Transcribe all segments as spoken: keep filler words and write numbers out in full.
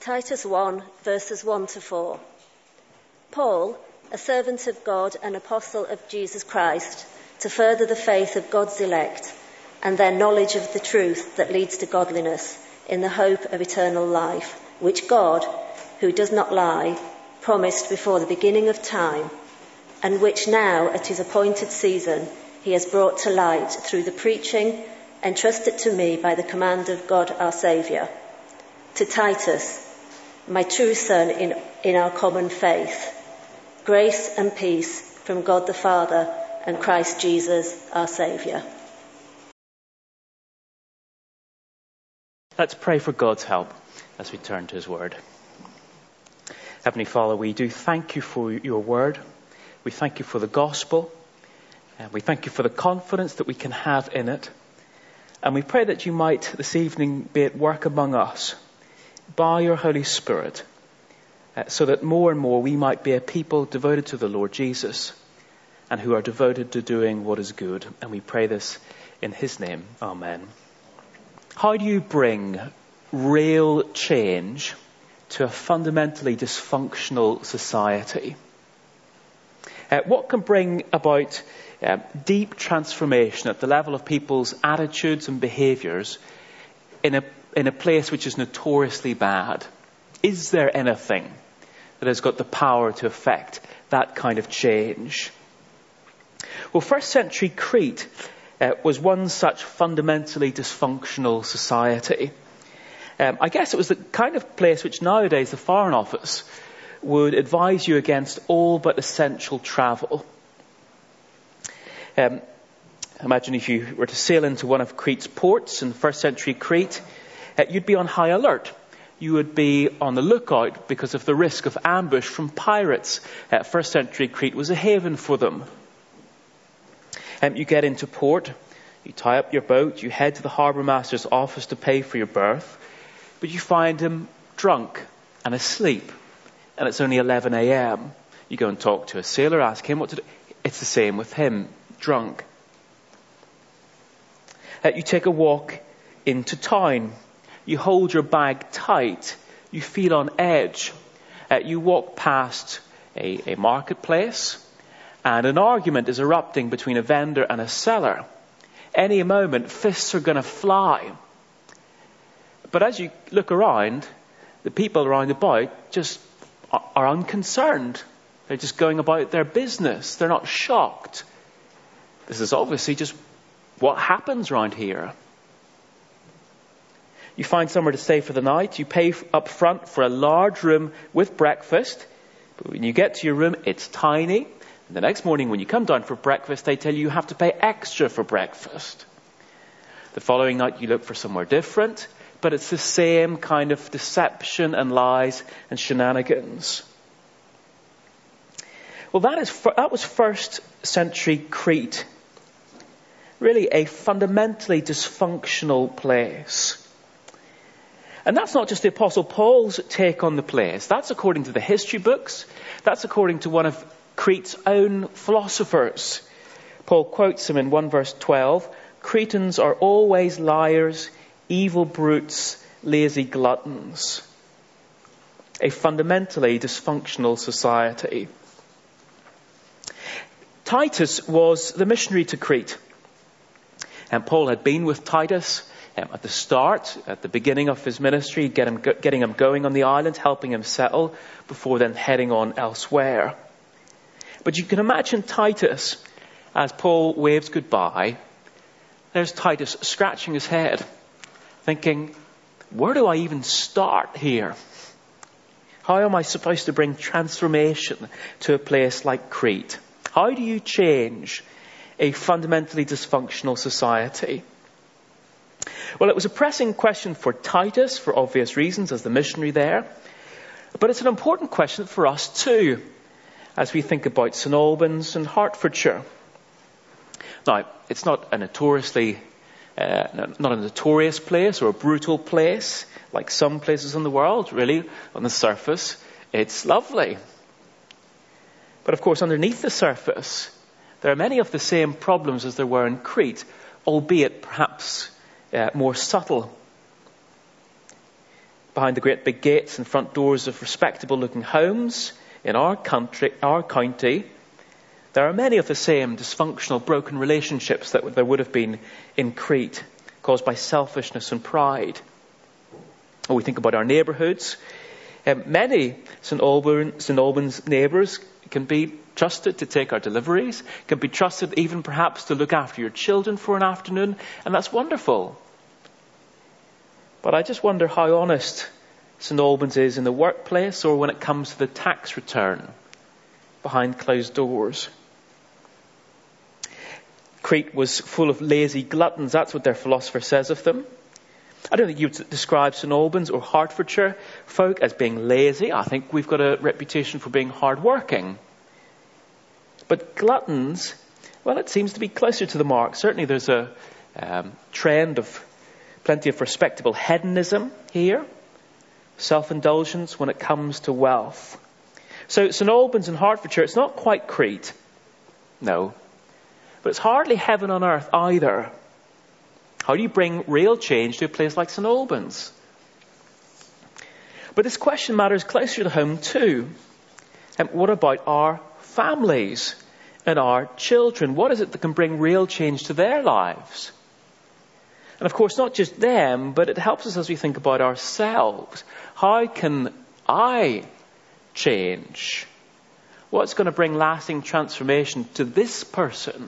Titus one, verses one to four. Paul, a servant of God and apostle of Jesus Christ, to further the faith of God's elect and their knowledge of the truth that leads to godliness in the hope of eternal life, which God, who does not lie, promised before the beginning of time, and which now at his appointed season he has brought to light through the preaching entrusted to me by the command of God our Saviour. To Titus, my true son in, in our common faith, grace and peace from God the Father and Christ Jesus our Saviour. Let's pray for God's help as we turn to his word. Heavenly Father, we do thank you for your word. We thank you for the gospel. And we thank you for the confidence that we can have in it. And we pray that you might this evening be at work among us by your Holy Spirit, uh, so that more and more we might be a people devoted to the Lord Jesus and who are devoted to doing what is good. And we pray this in his name. Amen. How do you bring real change to a fundamentally dysfunctional society? Uh, what can bring about uh, deep transformation at the level of people's attitudes and behaviours in a in a place which is notoriously bad? Is there anything that has got the power to effect that kind of change? Well, first century Crete uh, was one such fundamentally dysfunctional society. Um, I guess it was the kind of place which nowadays the Foreign Office would advise you against all but essential travel. Um, imagine if you were to sail into one of Crete's ports in first century Crete, uh, you'd be on high alert. You would be on the lookout because of the risk of ambush from pirates. Uh, first century Crete was a haven for them. Um, you get into port, you tie up your boat, you head to the harbour master's office to pay for your berth, but you find him drunk and asleep, and it's only eleven a.m. You go and talk to a sailor, ask him what to do. It's the same with him, drunk. Uh, you take a walk into town. You hold your bag tight. You feel on edge. Uh, you walk past a, a marketplace, and an argument is erupting between a vendor and a seller. Any moment, fists are going to fly. But as you look around, the people around about just are, are unconcerned. They're just going about their business. They're not shocked. This is obviously just what happens around here. You find somewhere to stay for the night. You pay up front for a large room with breakfast. But when you get to your room, it's tiny. And the next morning when you come down for breakfast, they tell you you have to pay extra for breakfast. The following night you look for somewhere different. But it's the same kind of deception and lies and shenanigans. Well, that is that was first century Crete. Really a fundamentally dysfunctional place. And that's not just the Apostle Paul's take on the place. That's according to the history books. That's according to one of Crete's own philosophers. Paul quotes him in one verse twelve. Cretans are always liars, evil brutes, lazy gluttons. A fundamentally dysfunctional society. Titus was the missionary to Crete. And Paul had been with Titus um, at the start, at the beginning of his ministry, get him, getting him going on the island, helping him settle, before then heading on elsewhere. But you can imagine Titus, as Paul waves goodbye, there's Titus scratching his head, thinking, where do I even start here? How am I supposed to bring transformation to a place like Crete? How do you change a fundamentally dysfunctional society? Well, it was a pressing question for Titus, for obvious reasons, as the missionary there. But it's an important question for us too, as we think about St Albans and Hertfordshire. Now, it's not a notoriously, uh, not a notorious place or a brutal place, like some places in the world, really, on the surface. It's lovely. But of course, underneath the surface, there are many of the same problems as there were in Crete, albeit perhaps uh, more subtle. behind the great big gates and front doors of respectable looking homes in our country, our county, there are many of the same dysfunctional, broken relationships that there would have been in Crete, caused by selfishness and pride. Or we think about our neighbourhoods. Um, many St Albans, St Albans neighbours can be trusted to take our deliveries, can be trusted even perhaps to look after your children for an afternoon, and that's wonderful. But I just wonder how honest St Albans is in the workplace or when it comes to the tax return behind closed doors. Crete was full of lazy gluttons. That's what their philosopher says of them. I don't think you would describe St Albans or Hertfordshire folk as being lazy. I think we've got a reputation for being hard-working. But gluttons, well, it seems to be closer to the mark. Certainly there's a um, trend of plenty of respectable hedonism here. Self-indulgence when it comes to wealth. So St Albans and Hertfordshire, it's not quite Crete. No. But it's hardly heaven on earth either. How do you bring real change to a place like St Albans? But this question matters closer to home too. And what about our families and our children? What is it that can bring real change to their lives? And of course, not just them, but it helps us as we think about ourselves. How can I change? What's going to bring lasting transformation to this person?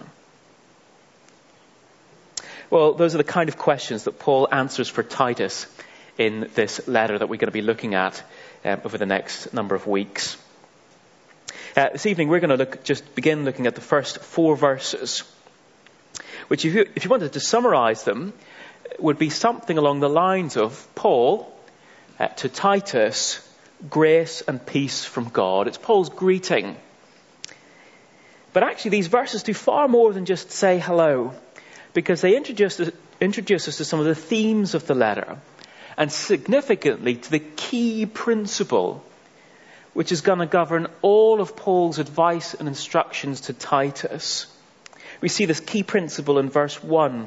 Well, those are the kind of questions that Paul answers for Titus in this letter that we're going to be looking at um, over the next number of weeks. Uh, this evening, we're going to look, just begin looking at the first four verses, which, if you, if you wanted to summarize them, would be something along the lines of Paul uh, to Titus, grace and peace from God. It's Paul's greeting. But actually, these verses do far more than just say hello, because they introduce, introduce us to some of the themes of the letter, and significantly to the key principle which is going to govern all of Paul's advice and instructions to Titus. We see this key principle in verse one.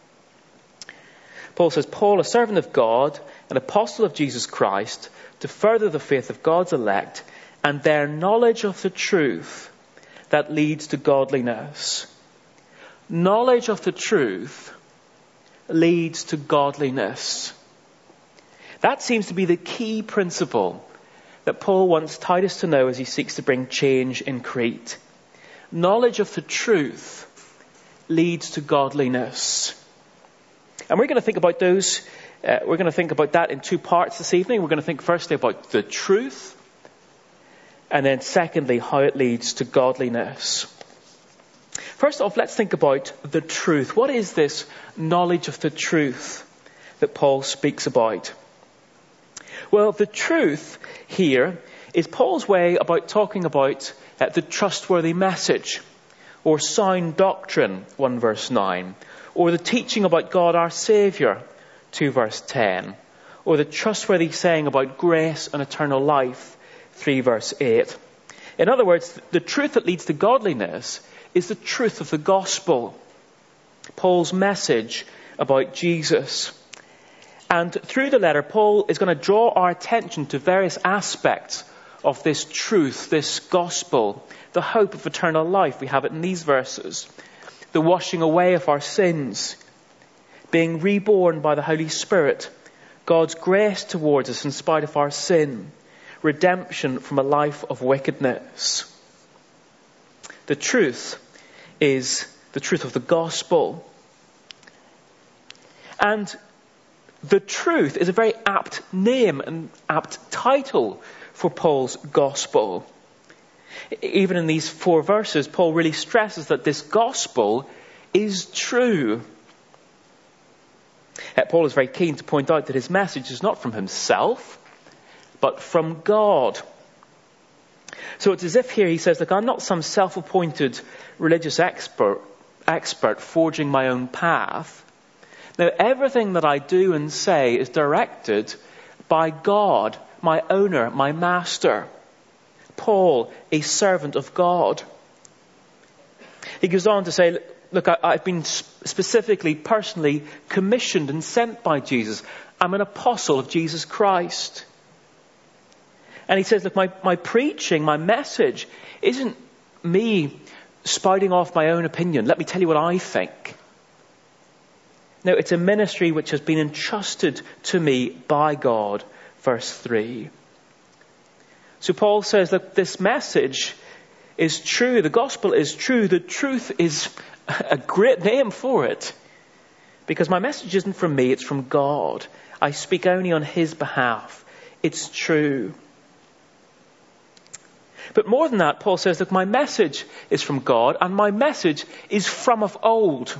Paul says, Paul, a servant of God, an apostle of Jesus Christ, to further the faith of God's elect and their knowledge of the truth that leads to godliness. Knowledge of the truth leads to godliness. That seems to be the key principle that Paul wants Titus to know as he seeks to bring change in Crete. Knowledge of the truth leads to godliness. And we're going to think about those, uh, we're going to think about that in two parts this evening. We're going to think firstly about the truth, and then secondly, how it leads to godliness. First off, let's think about the truth. What is this knowledge of the truth that Paul speaks about? Well, the truth here is Paul's way about talking about uh, the trustworthy message, or sound doctrine, one verse nine, or the teaching about God our Saviour, two verse ten, or the trustworthy saying about grace and eternal life, three verse eight. In other words, the truth that leads to godliness is the truth of the gospel, Paul's message about Jesus. And through the letter, Paul is going to draw our attention to various aspects of this truth, this gospel, the hope of eternal life. We have it in these verses. The washing away of our sins, being reborn by the Holy Spirit, God's grace towards us in spite of our sin, redemption from a life of wickedness. The truth is the truth of the gospel. And the truth is a very apt name and apt title for Paul's gospel. Even in these four verses, Paul really stresses that this gospel is true. Paul is very keen to point out that his message is not from himself, but from God. So it's as if here he says, look, I'm not some self-appointed religious expert, expert forging my own path. Now, everything that I do and say is directed by God, my owner, my master. Paul, a servant of God. He goes on to say, look, I, I've been specifically, personally commissioned and sent by Jesus. I'm an apostle of Jesus Christ. And he says, look, my, my preaching, my message isn't me spouting off my own opinion. Let me tell you what I think. No, it's a ministry which has been entrusted to me by God. Verse three. So Paul says that this message is true. The gospel is true. The truth is a great name for it. Because my message isn't from me, it's from God. I speak only on his behalf. It's true. But more than that, Paul says that my message is from God and my message is from of old.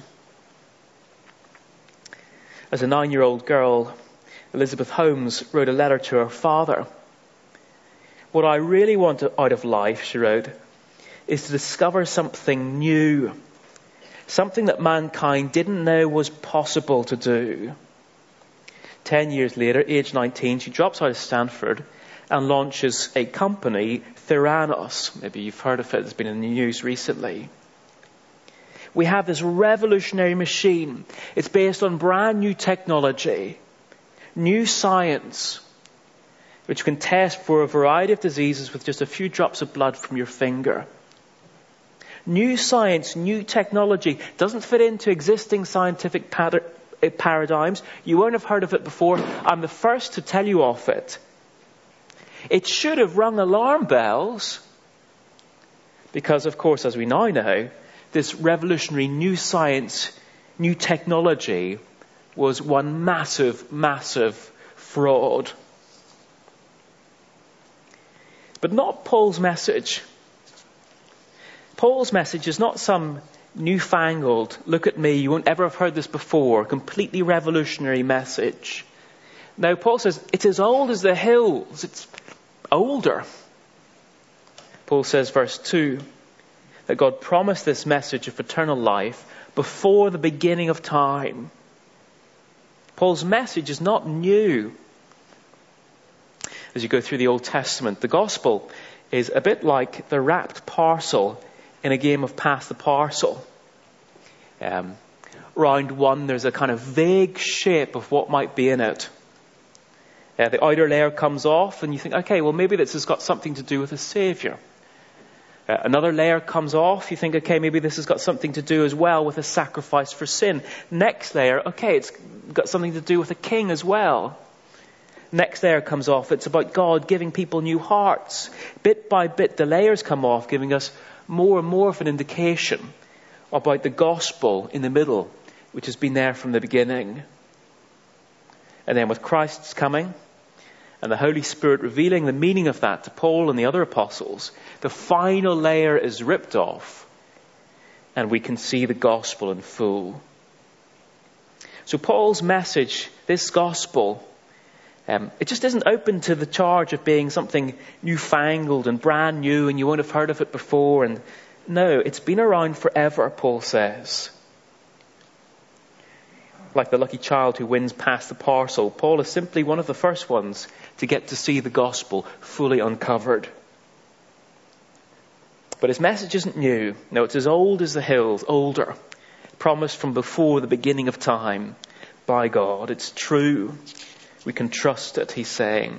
As a nine-year-old girl, Elizabeth Holmes wrote a letter to her father. What I really want out of life, she wrote, is to discover something new. Something that mankind didn't know was possible to do. Ten years later, age nineteen, she drops out of Stanford and launches a company, Theranos. Maybe you've heard of it. It's been in the news recently. We have this revolutionary machine. It's based on brand new technology, new science, which can test for a variety of diseases with just a few drops of blood from your finger. New science, new technology doesn't fit into existing scientific pattern, uh, paradigms. You won't have heard of it before. I'm the first to tell you of it. It should have rung alarm bells because, of course, as we now know, this revolutionary new science, new technology was one massive, massive fraud. But not Paul's message. Paul's message is not some newfangled, look at me, you won't ever have heard this before, completely revolutionary message. No, Paul says, it's as old as the hills. It's older. Paul says, verse two, that God promised this message of eternal life before the beginning of time. Paul's message is not new. As you go through the Old Testament, the gospel is a bit like the wrapped parcel in a game of pass the parcel. Um, round one, there's a kind of vague shape of what might be in it. Uh, the outer layer comes off and you think, okay, well maybe this has got something to do with a saviour. Uh, another layer comes off, you think, okay, maybe this has got something to do as well with a sacrifice for sin. Next layer, okay, it's got something to do with a king as well. Next layer comes off, it's about God giving people new hearts. Bit by bit, the layers come off, giving us more and more of an indication about the gospel in the middle, which has been there from the beginning. And then with Christ's coming and the Holy Spirit revealing the meaning of that to Paul and the other apostles, the final layer is ripped off and we can see the gospel in full. So Paul's message, this gospel, Um, it just isn't open to the charge of being something newfangled and brand new and you won't have heard of it before. And no, it's been around forever, Paul says. Like the lucky child who wins past the parcel, Paul is simply one of the first ones to get to see the gospel fully uncovered. But his message isn't new. No, it's as old as the hills, older, promised from before the beginning of time by God. It's true. We can trust it, he's saying.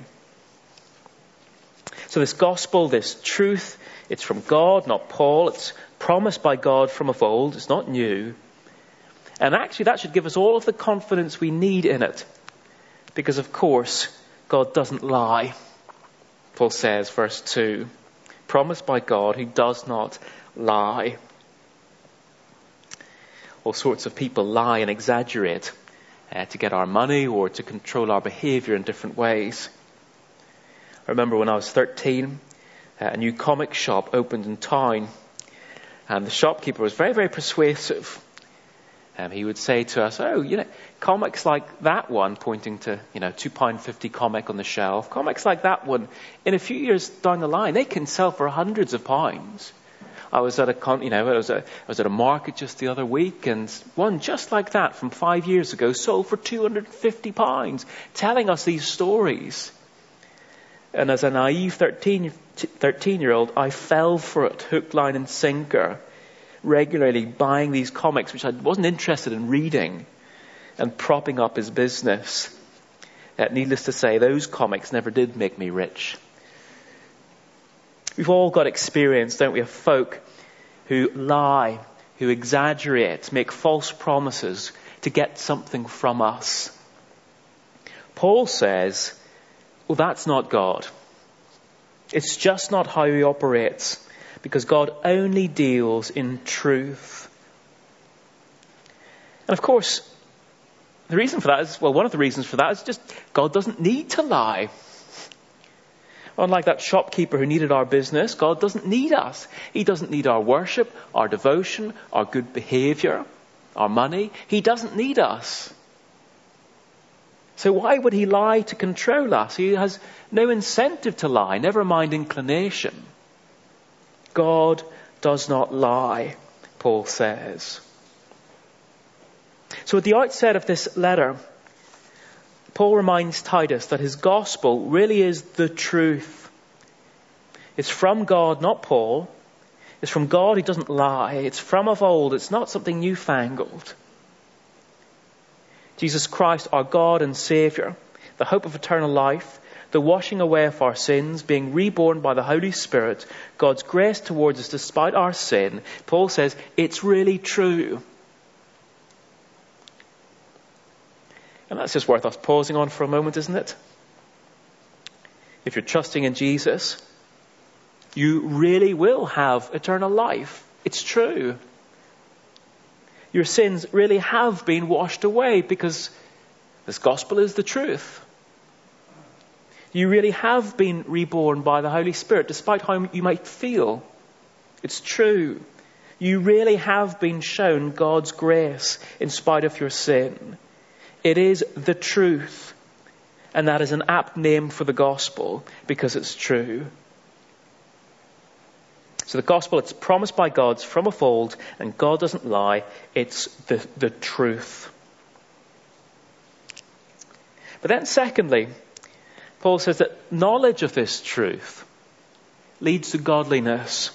So this gospel, this truth, it's from God, not Paul. It's promised by God from of old. It's not new. And actually that should give us all of the confidence we need in it. Because of course, God doesn't lie. Paul says, verse two, promised by God who does not lie. All sorts of people lie and exaggerate Uh, to get our money or to control our behaviour in different ways. I remember when I was thirteen, uh, a new comic shop opened in town and the shopkeeper was very, very persuasive. Um, he would say to us, oh, you know, comics like that one, pointing to, you know, two pounds fifty comic on the shelf, comics like that one, in a few years down the line, they can sell for hundreds of pounds. I was at a, con- you know, I was, a, I was at a market just the other week, and one just like that from five years ago sold for two hundred fifty pounds, telling us these stories. And as a naive thirteen, thirteen-year-old, I fell for it, hook, line, and sinker, regularly buying these comics, which I wasn't interested in reading, and propping up his business. Uh, needless to say, those comics never did make me rich. We've all got experience, don't we, of folk who lie, who exaggerate, make false promises to get something from us. Paul says, well, that's not God. It's just not how he operates, because God only deals in truth. And of course, the reason for that is, well, one of the reasons for that is just God doesn't need to lie. Unlike that shopkeeper who needed our business, God doesn't need us. He doesn't need our worship, our devotion, our good behavior, our money. He doesn't need us. So why would he lie to control us? He has no incentive to lie, never mind inclination. God does not lie, Paul says. So at the outset of this letter, Paul reminds Titus that his gospel really is the truth. It's from God, not Paul. It's from God who doesn't lie. It's from of old. It's not something newfangled. Jesus Christ, our God and Saviour, the hope of eternal life, the washing away of our sins, being reborn by the Holy Spirit, God's grace towards us despite our sin. Paul says it's really true. And that's just worth us pausing on for a moment, isn't it? If you're trusting in Jesus, you really will have eternal life. It's true. Your sins really have been washed away because this gospel is the truth. You really have been reborn by the Holy Spirit, despite how you might feel. It's true. You really have been shown God's grace in spite of your sin. It is the truth. And that is an apt name for the gospel because it's true. So the gospel, it's promised by God, it's from of old, and God doesn't lie. It's the, the truth. But then secondly, Paul says that knowledge of this truth leads to godliness.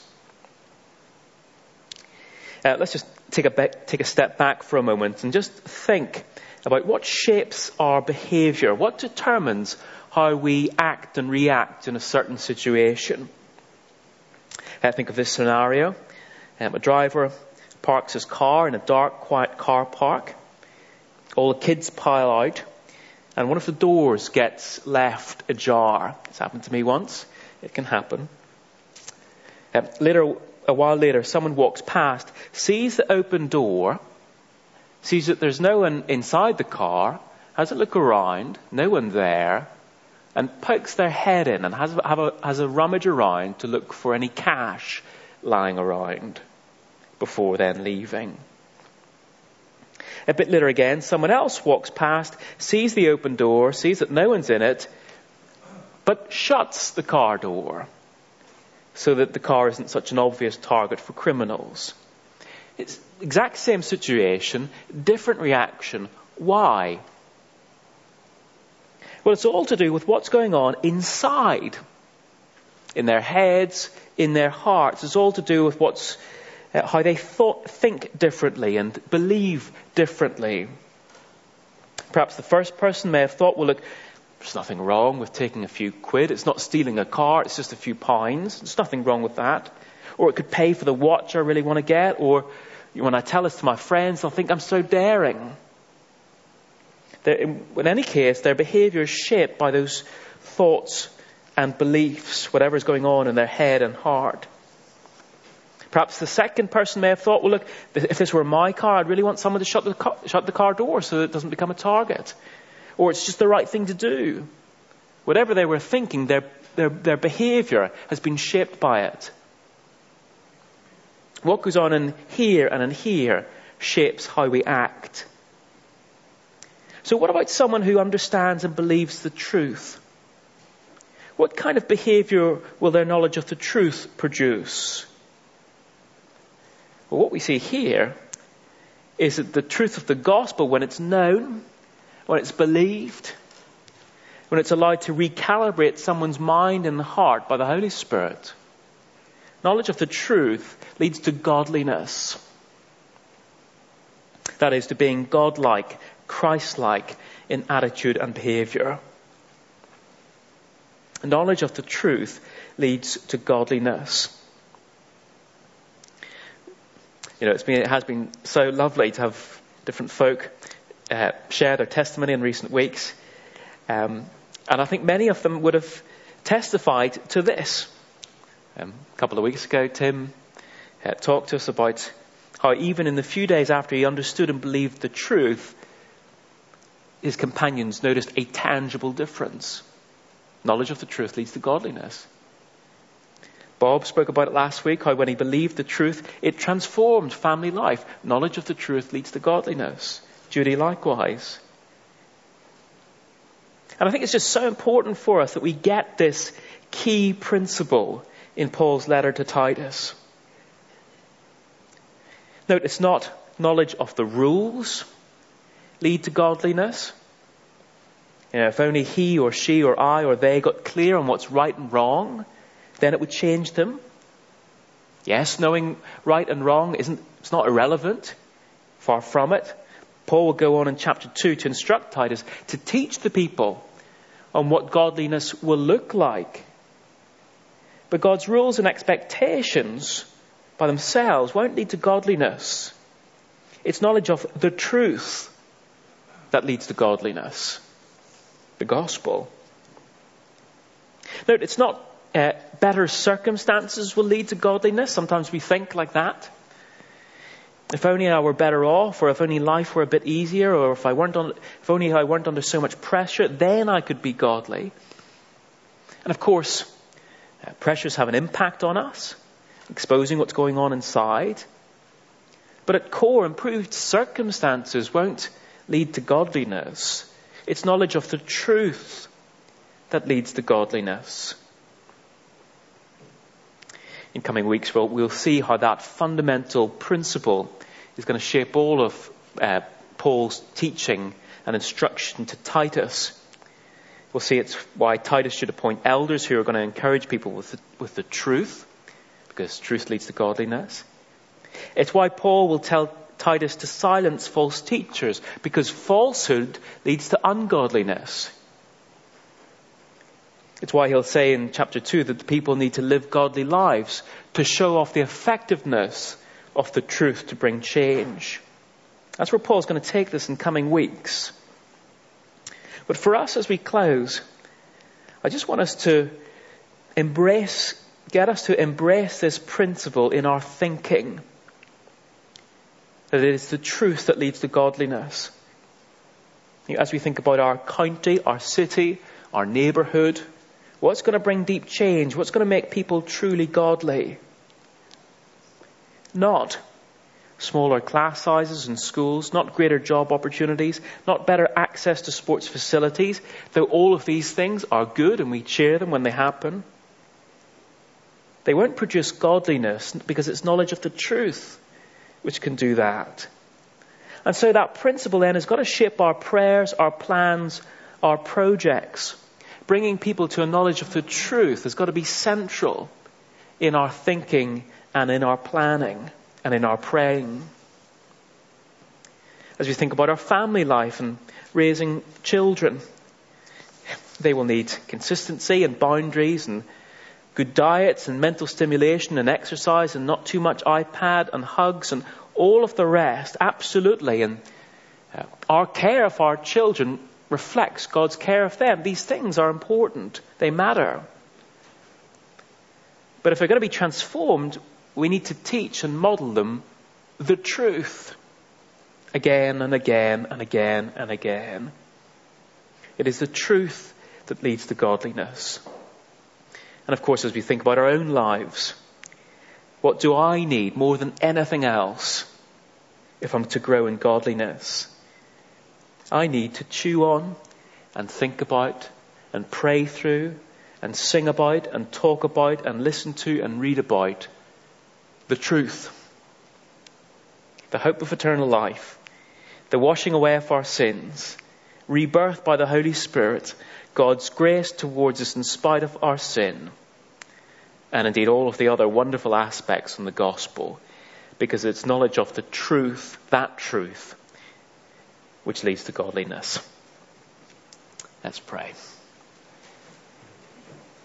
Uh, let's just take a, be- take a step back for a moment and just think about what shapes our behaviour, what determines how we act and react in a certain situation. I think of this scenario. Um, a driver parks his car in a dark, quiet car park. All the kids pile out, and one of the doors gets left ajar. It's happened to me once. It can happen. Um, later, a while later, someone walks past, sees the open door, sees that there's no one inside the car, has a look around, no one there, and pokes their head in and has, have a, has a rummage around to look for any cash lying around before then leaving. A bit later again, someone else walks past, sees the open door, sees that no one's in it, but shuts the car door so that the car isn't such an obvious target for criminals. It's the exact same situation, different reaction. Why? Well, it's all to do with what's going on inside, in their heads, in their hearts. It's all to do with what's uh, how they thought, think differently and believe differently. Perhaps the first person may have thought, well, look, there's nothing wrong with taking a few quid. It's not stealing a car. It's just a few pounds. There's nothing wrong with that. Or it could pay for the watch I really want to get. Or when I tell this to my friends, they'll think I'm so daring. In any case, their behaviour is shaped by those thoughts and beliefs, whatever is going on in their head and heart. Perhaps the second person may have thought, well, look, if this were my car, I'd really want someone to shut the car, shut the car door so that it doesn't become a target. Or it's just the right thing to do. Whatever they were thinking, their, their, their behaviour has been shaped by it. What goes on in here and in here shapes how we act. So what about someone who understands and believes the truth? What kind of behaviour will their knowledge of the truth produce? Well, what we see here is that the truth of the gospel, when it's known, when it's believed, when it's allowed to recalibrate someone's mind and heart by the Holy Spirit, knowledge of the truth leads to godliness. That is, to being godlike, Christ-like in attitude and behaviour. Knowledge of the truth leads to godliness. You know, it's been, it has been so lovely to have different folk uh, share their testimony in recent weeks. Um, and I think many of them would have testified to this. Um, a couple of weeks ago, Tim uh, talked to us about how even in the few days after he understood and believed the truth, his companions noticed a tangible difference. Knowledge of the truth leads to godliness. Bob spoke about it last week, how when he believed the truth, it transformed family life. Knowledge of the truth leads to godliness. Judy likewise. And I think it's just so important for us that we get this key principle in Paul's letter to Titus. Note, it's not knowledge of the rules lead to godliness. You know, if only he or she or I or they got clear on what's right and wrong, then it would change them. Yes, knowing right and wrong isn't, it's not irrelevant. Far from it. Paul will go on in chapter two to instruct Titus to teach the people on what godliness will look like. But God's rules and expectations by themselves won't lead to godliness. It's knowledge of the truth that leads to godliness. The gospel. Note, it's not uh, better circumstances will lead to godliness. Sometimes we think like that. If only I were better off, or if only life were a bit easier, or if I weren't on, if only I weren't under so much pressure, then I could be godly. And of course, uh, pressures have an impact on us, exposing what's going on inside. But at core, improved circumstances won't lead to godliness. It's knowledge of the truth that leads to godliness. In coming weeks, we'll, we'll see how that fundamental principle is going to shape all of uh, Paul's teaching and instruction to Titus. We'll see it's why Titus should appoint elders who are going to encourage people with the, with the truth, because truth leads to godliness. It's why Paul will tell Titus to silence false teachers, because falsehood leads to ungodliness. It's why he'll say in chapter two that the people need to live godly lives to show off the effectiveness of the truth to bring change. That's where Paul's going to take this in coming weeks. But for us as we close, I just want us to embrace, get us to embrace this principle in our thinking. That it is the truth that leads to godliness. As we think about our county, our city, our neighbourhood, what's going to bring deep change? What's going to make people truly godly? Not smaller class sizes in schools, not greater job opportunities, not better access to sports facilities, though all of these things are good and we cheer them when they happen. They won't produce godliness because it's knowledge of the truth which can do that. And so that principle then has got to shape our prayers, our plans, our projects. Bringing people to a knowledge of the truth has got to be central in our thinking and in our planning and in our praying. As we think about our family life and raising children, they will need consistency and boundaries and good diets and mental stimulation and exercise and not too much iPad and hugs and all of the rest. Absolutely. And uh, our care of our children reflects God's care of them. These things are important. They matter. But if they're going to be transformed, we need to teach and model them the truth again and again and again and again. It is the truth that leads to godliness. And of course, as we think about our own lives, what do I need more than anything else if I'm to grow in godliness? I need to chew on and think about and pray through and sing about and talk about and listen to and read about the truth. The hope of eternal life, the washing away of our sins, rebirth by the Holy Spirit, God's grace towards us in spite of our sin, and indeed all of the other wonderful aspects in the gospel, because it's knowledge of the truth, that truth, which leads to godliness. Let's pray.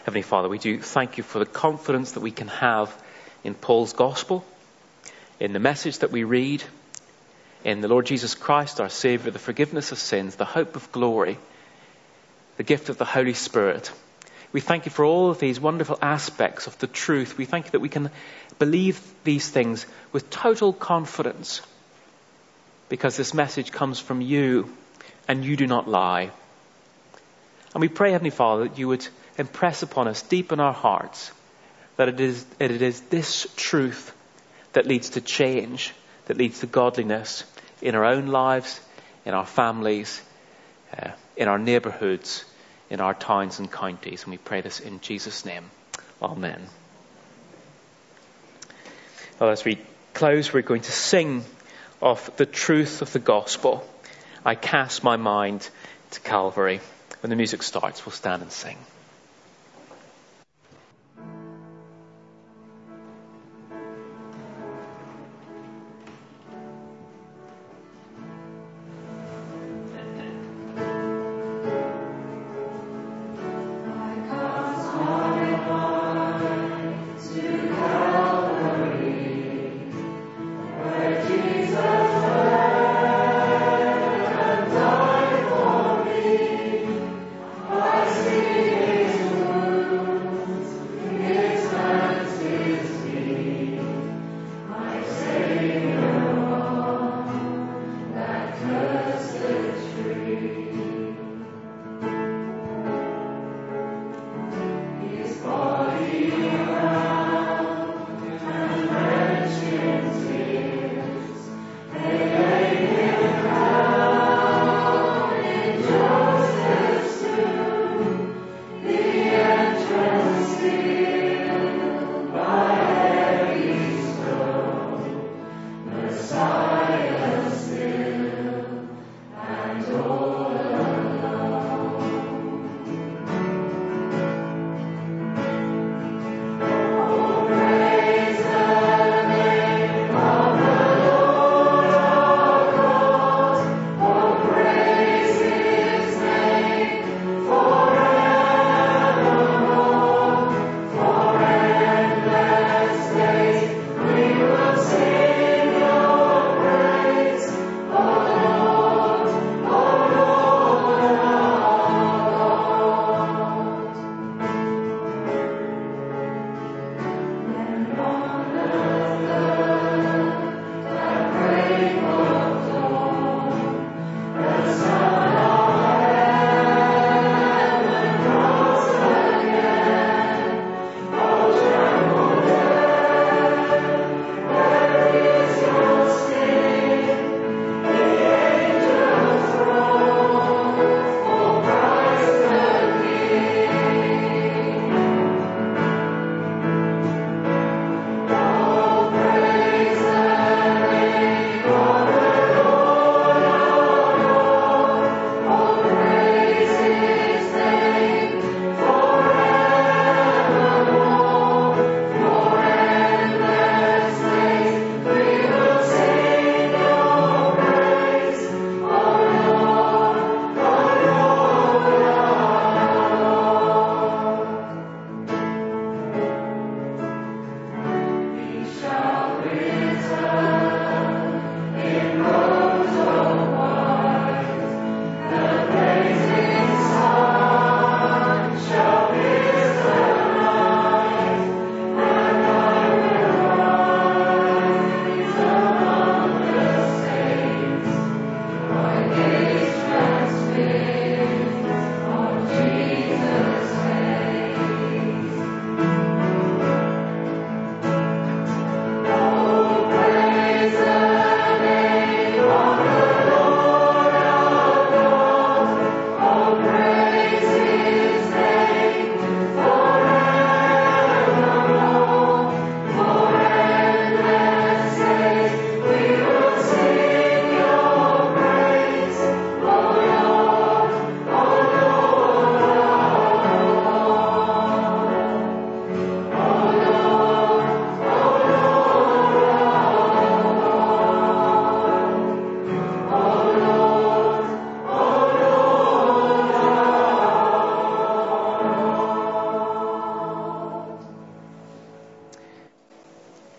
Heavenly Father, we do thank you for the confidence that we can have in Paul's gospel, in the message that we read, in the Lord Jesus Christ, our Saviour, the forgiveness of sins, the hope of glory, the gift of the Holy Spirit. We thank you for all of these wonderful aspects of the truth. We thank you that we can believe these things with total confidence because this message comes from you and you do not lie. And we pray, Heavenly Father, that you would impress upon us deep in our hearts that it is, it is this truth that leads to change, that leads to godliness in our own lives, in our families, uh, in our neighbourhoods, in our towns and counties. And we pray this in Jesus' name. Amen. Well, as we close, we're going to sing of the truth of the gospel. I cast my mind to Calvary. When the music starts, we'll stand and sing. Sing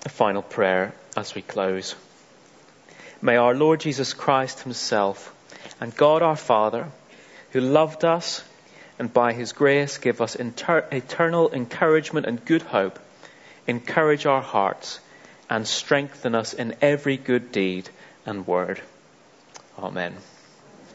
a final prayer as we close. May our Lord Jesus Christ himself and God our Father, who loved us and by his grace give us inter- eternal encouragement and good hope, encourage our hearts and strengthen us in every good deed and word. Amen.